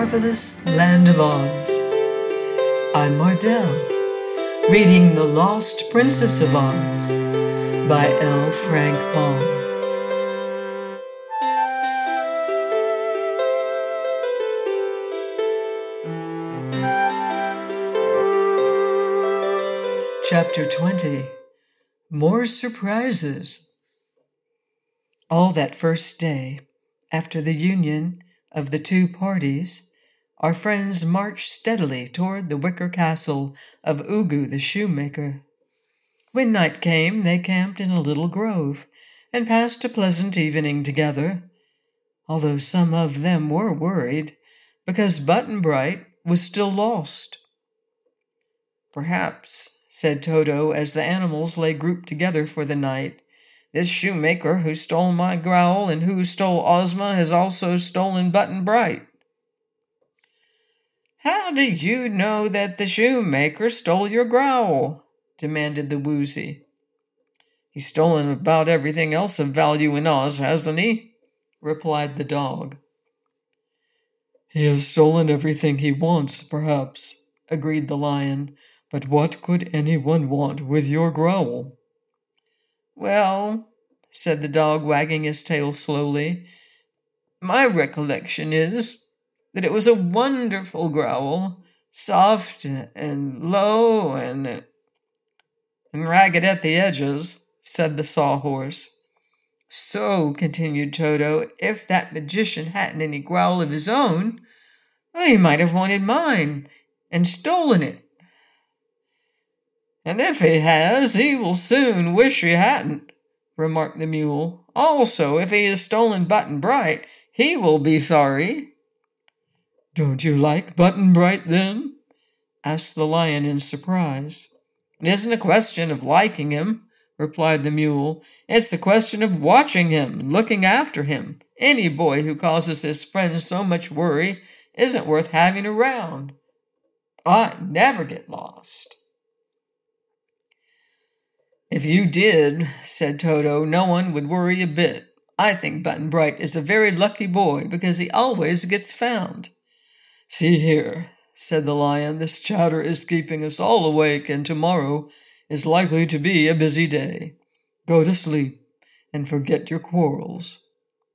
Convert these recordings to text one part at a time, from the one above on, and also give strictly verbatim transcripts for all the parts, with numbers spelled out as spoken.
marvelous land of Oz. I'm Mardell, reading The Lost Princess of Oz by L. Frank Baum. Chapter twenty. More Surprises. All that first day, after the union of the two parties, our friends marched steadily toward the wicker castle of Ugu the shoemaker. When night came, they camped in a little grove and passed a pleasant evening together, although some of them were worried because Button-Bright was still lost. "Perhaps," said Toto as the animals lay grouped together for the night, "this shoemaker who stole my growl and who stole Ozma has also stolen Button-Bright." "How do you know that the shoemaker stole your growl?" demanded the Woozy. "He's stolen about everything else of value in Oz, hasn't he?" replied the dog. "He has stolen everything he wants, perhaps," agreed the lion. "But what could anyone want with your growl?" "Well," said the dog, wagging his tail slowly, "my recollection is that it was a wonderful growl, soft and low and, and ragged at the edges," said the sawhorse. "So," continued Toto, "if that magician hadn't any growl of his own, well, he might have wanted mine and stolen it. And if he has, he will soon wish he hadn't," remarked the mule. "Also, if he has stolen Button-Bright, he will be sorry." "Don't you like Button-Bright, then?" asked the lion in surprise. "It isn't a question of liking him," replied the mule. "It's a question of watching him and looking after him. Any boy who causes his friends so much worry isn't worth having around. I never get lost." "If you did," said Toto, "no one would worry a bit. I think Button-Bright is a very lucky boy because he always gets found." "See here," said the lion, "this chatter is keeping us all awake, and tomorrow is likely to be a busy day. Go to sleep and forget your quarrels."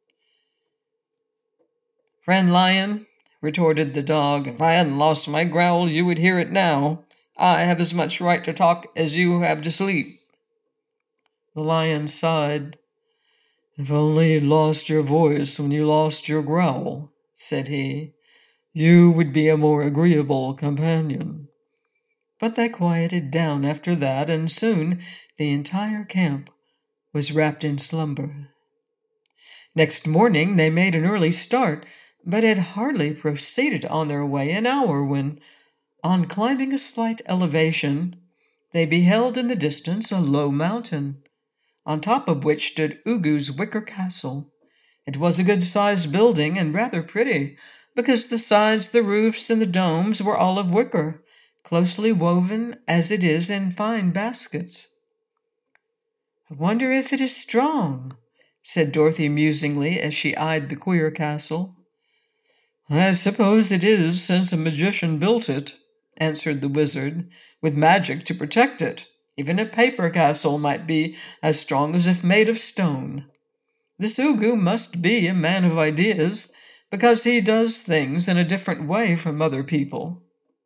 "Friend Lion," retorted the dog, "if I hadn't lost my growl, you would hear it now. I have as much right to talk as you have to sleep." The lion sighed. "If only you'd lost your voice when you lost your growl," said he, "you would be a more agreeable companion." But they quieted down after that, and soon the entire camp was wrapped in slumber. Next morning they made an early start, but had hardly proceeded on their way an hour when, on climbing a slight elevation, they beheld in the distance a low mountain, on top of which stood Ugu's wicker castle. It was a good-sized building and rather pretty, because the sides, the roofs, and the domes were all of wicker, closely woven as it is in fine baskets. "I wonder if it is strong," said Dorothy musingly as she eyed the queer castle. "I suppose it is, since a magician built it," answered the wizard, "with magic to protect it. Even a paper castle might be as strong as if made of stone. This Ugu must be a man of ideas, because he does things in a different way from other people."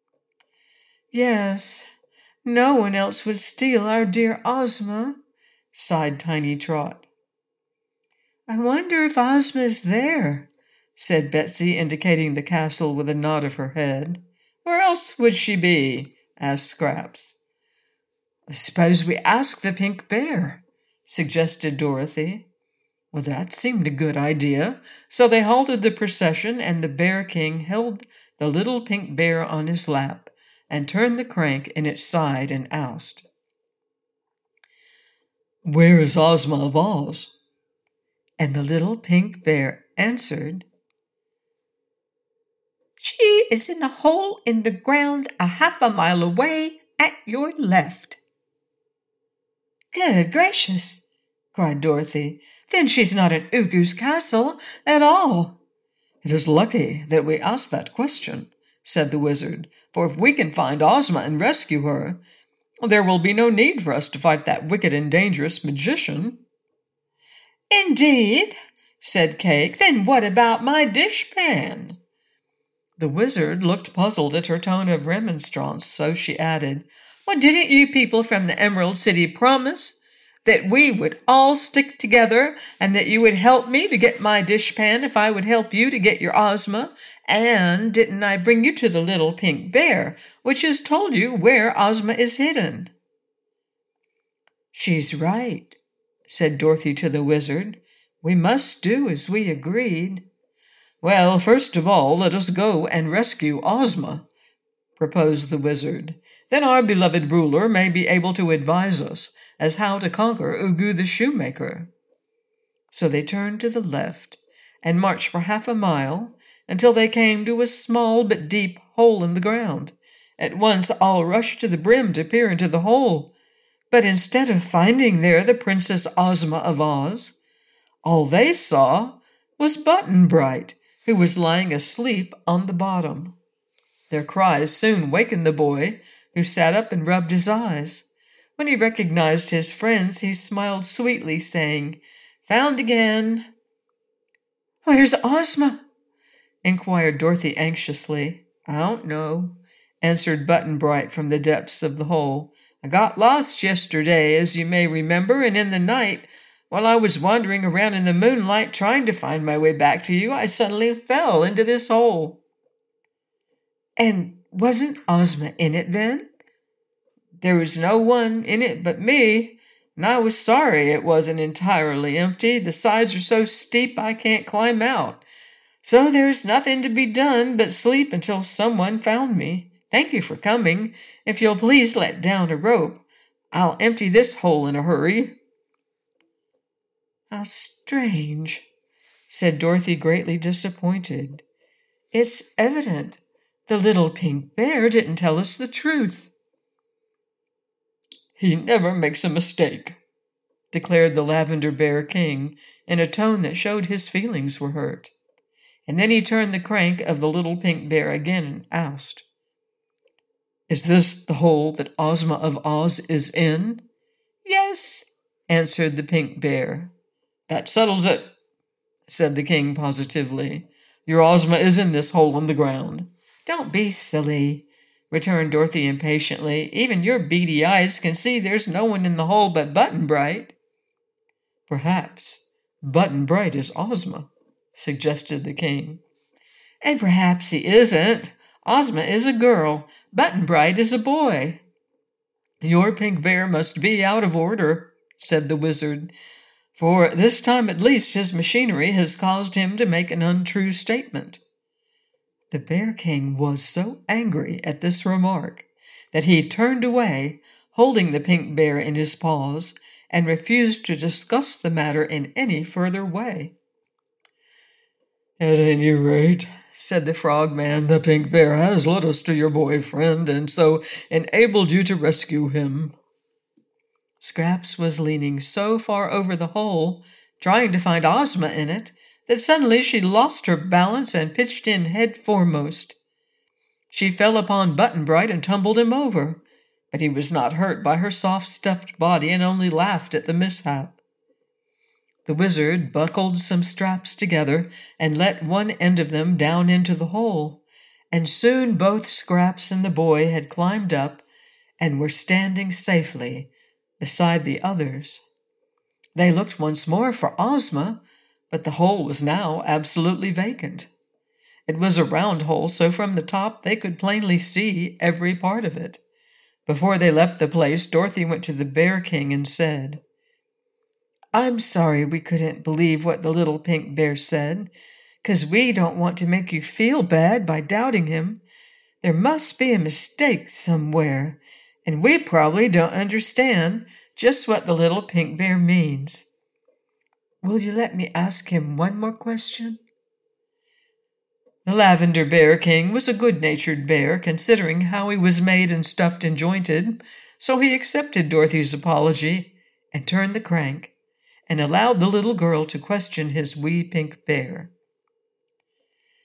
"Yes, no one else would steal our dear Ozma," sighed Tiny Trot. "I wonder if Ozma is there," said Betsy, indicating the castle with a nod of her head. "Where else would she be?" asked Scraps. "Suppose we ask the Pink Bear," suggested Dorothy. Well, that seemed a good idea, so they halted the procession, and the Bear King held the little pink bear on his lap and turned the crank in its side and asked, "Where is Ozma of Oz?" And the little pink bear answered, "She is in a hole in the ground a half a mile away at your left." "Good gracious!" cried Dorothy. "Then she's not in Ugu's castle at all." It is lucky that we asked that question, said the wizard, for if we can find Ozma and rescue her, there will be no need for us to fight that wicked and dangerous magician. Indeed, said Cake. Then what about my dishpan? The wizard looked puzzled at her tone of remonstrance, so she added, Well, didn't you people from the Emerald City promise that we would all stick together and that you would help me to get my dishpan if I would help you to get your Ozma? And didn't I bring you to the little pink bear, which has told you where Ozma is hidden? She's right, said Dorothy to the wizard. We must do as we agreed. Well, first of all, let us go and rescue Ozma, proposed the wizard. Then our beloved ruler may be able to advise us as how to conquer Ugu the shoemaker. So they turned to the left and marched for half a mile until they came to a small but deep hole in the ground. At once all rushed to the brim to peer into the hole, but instead of finding there the Princess Ozma of Oz, all they saw was Button-Bright, who was lying asleep on the bottom. Their cries soon wakened the boy, who sat up and rubbed his eyes. When he recognized his friends, he smiled sweetly, saying, Found again. Where's Ozma? Inquired Dorothy anxiously. I don't know, answered Button-Bright from the depths of the hole. I got lost yesterday, as you may remember, and in the night, while I was wandering around in the moonlight trying to find my way back to you, I suddenly fell into this hole. And wasn't Ozma in it then? There was no one in it but me, and I was sorry it wasn't entirely empty. The sides are so steep I can't climb out. So there's nothing to be done but sleep until someone found me. Thank you for coming. If you'll please let down a rope, I'll empty this hole in a hurry. How strange, said Dorothy, greatly disappointed. It's evident the little pink bear didn't tell us the truth. He never makes a mistake, declared the Lavender Bear King in a tone that showed his feelings were hurt. And then he turned the crank of the little pink bear again and asked, Is this the hole that Ozma of Oz is in? Yes, answered the pink bear. That settles it, said the king positively. Your Ozma is in this hole in the ground. Don't be silly, returned Dorothy impatiently. Even your beady eyes can see there's no one in the hole but Button-Bright. Perhaps Button-Bright is Ozma, suggested the king. And perhaps he isn't. Ozma is a girl. Button-Bright is a boy. Your pink bear must be out of order, said the wizard. For this time at least his machinery has caused him to make an untrue statement. The Bear King was so angry at this remark that he turned away, holding the pink bear in his paws, and refused to discuss the matter in any further way. At any rate, said the frogman, the pink bear has led us to your boyfriend and so enabled you to rescue him. Scraps was leaning so far over the hole, trying to find Ozma in it, that suddenly she lost her balance and pitched in head foremost. She fell upon Button-Bright and tumbled him over, but he was not hurt by her soft stuffed body and only laughed at the mishap. The wizard buckled some straps together and let one end of them down into the hole, and soon both Scraps and the boy had climbed up and were standing safely beside the others. They looked once more for Ozma, but the hole was now absolutely vacant. It was a round hole, so from the top they could plainly see every part of it. Before they left the place, Dorothy went to the Bear King and said, I'm sorry we couldn't believe what the little pink bear said, 'cause we don't want to make you feel bad by doubting him. There must be a mistake somewhere, and we probably don't understand just what the little pink bear means. Will you let me ask him one more question? The Lavender Bear King was a good-natured bear, considering how he was made and stuffed and jointed, so he accepted Dorothy's apology and turned the crank, and allowed the little girl to question his wee pink bear.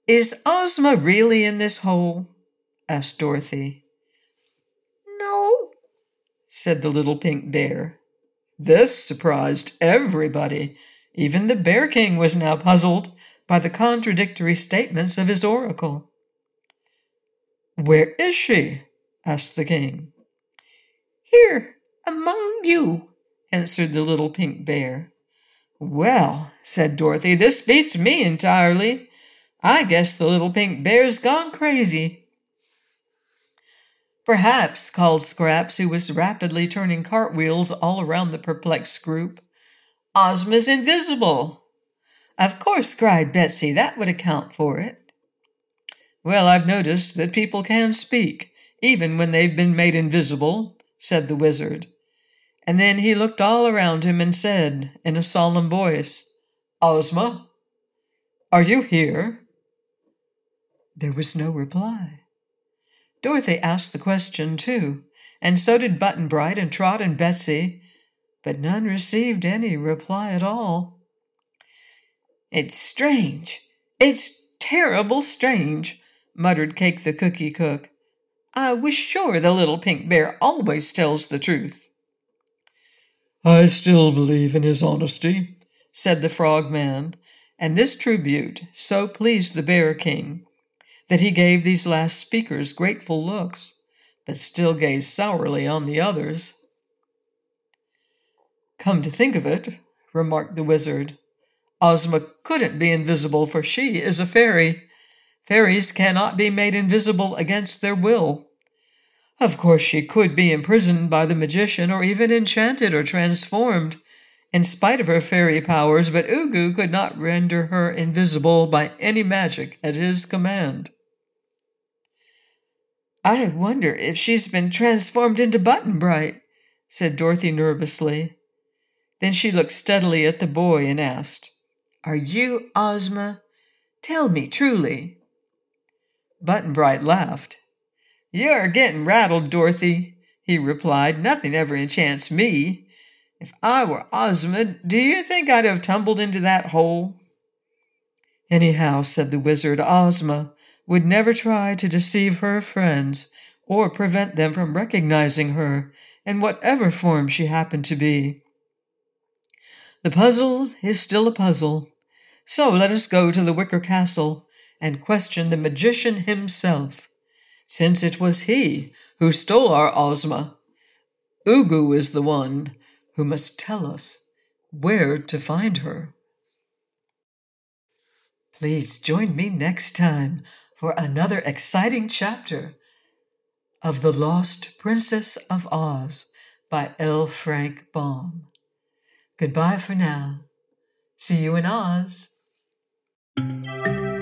Is Ozma really in this hole? Asked Dorothy. No, said the little pink bear. This surprised everybody. Even the Bear King was now puzzled by the contradictory statements of his oracle. Where is she? Asked the king. Here, among you, answered the little pink bear. Well, said Dorothy, this beats me entirely. I guess the little pink bear's gone crazy. Perhaps, called Scraps, who was rapidly turning cartwheels all around the perplexed group. Ozma's invisible. Of course, cried Betsy, that would account for it. Well, I've noticed that people can speak, even when they've been made invisible, said the wizard. And then he looked all around him and said, in a solemn voice, Ozma, are you here? There was no reply. Dorothy asked the question, too, and so did Button-Bright and Trot and Betsy, but none received any reply at all. It's strange. It's terrible strange, muttered Cake the Cookie Cook. I was sure the little pink bear always tells the truth. I still believe in his honesty, said the Frogman, and this tribute so pleased the Bear King that he gave these last speakers grateful looks, but still gazed sourly on the others. Come to think of it, remarked the wizard, Ozma couldn't be invisible, for she is a fairy. Fairies cannot be made invisible against their will. Of course, she could be imprisoned by the magician, or even enchanted or transformed, in spite of her fairy powers, but Ugu could not render her invisible by any magic at his command. I wonder if she's been transformed into Button-Bright, said Dorothy nervously. Then she looked steadily at the boy and asked, Are you Ozma? Tell me truly. Button-Bright laughed. You're getting rattled, Dorothy, he replied. Nothing ever enchants me. If I were Ozma, do you think I'd have tumbled into that hole? Anyhow, said the wizard, Ozma would never try to deceive her friends or prevent them from recognizing her in whatever form she happened to be. The puzzle is still a puzzle, so let us go to the Wicker Castle and question the magician himself, since it was he who stole our Ozma. Ugu is the one who must tell us where to find her. Please join me next time for another exciting chapter of The Lost Princess of Oz by L. Frank Baum. Goodbye for now. See you in Oz.